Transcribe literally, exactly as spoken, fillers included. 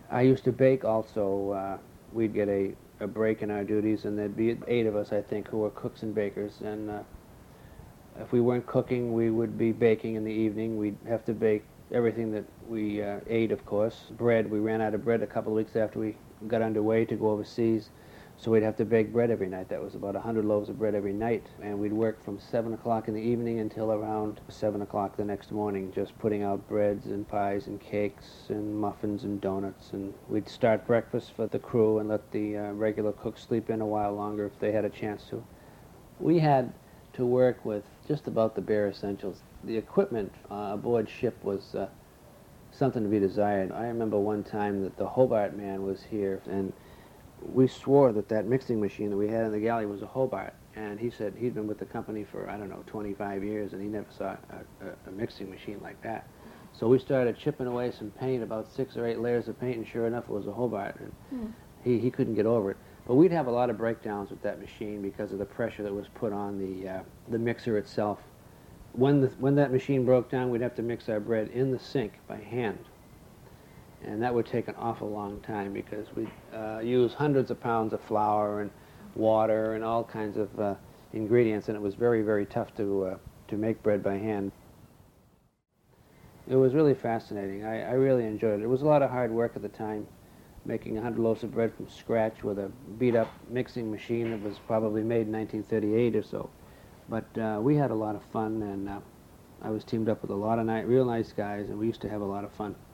I used to bake also. Uh, we'd get a, a break in our duties, and there'd be eight of us, I think, who were cooks and bakers. And uh, if we weren't cooking, we would be baking in the evening. We'd have to bake everything that we uh, ate, of course. Bread, we ran out of bread a couple of weeks after we got underway to go overseas. So we'd have to bake bread every night. That was about one hundred loaves of bread every night. And we'd work from seven o'clock in the evening until around seven o'clock the next morning, just putting out breads and pies and cakes and muffins and donuts. And we'd start breakfast for the crew and let the uh, regular cooks sleep in a while longer if they had a chance to. We had to work with just about the bare essentials. The equipment uh, aboard ship was uh, something to be desired. I remember one time that the Hobart man was here, and we swore that that mixing machine that we had in the galley was a Hobart, and he said he'd been with the company for, I don't know, twenty-five years, and he never saw a, a, a mixing machine like that. So we started chipping away some paint, about six or eight layers of paint, and sure enough, it was a Hobart, and Hmm. he, he couldn't get over it. But we'd have a lot of breakdowns with that machine because of the pressure that was put on the, uh, the mixer itself. When, the, when that machine broke down, we'd have to mix our bread in the sink by hand. And that would take an awful long time because we'd uh, use hundreds of pounds of flour and water and all kinds of uh, ingredients, and it was very, very tough to, uh, to make bread by hand. It was really fascinating. I, I really enjoyed it. It was a lot of hard work at the time, making one hundred loaves of bread from scratch with a beat-up mixing machine that was probably made in nineteen thirty-eight or so. But uh, we had a lot of fun, and uh, I was teamed up with a lot of ni real nice guys, and we used to have a lot of fun.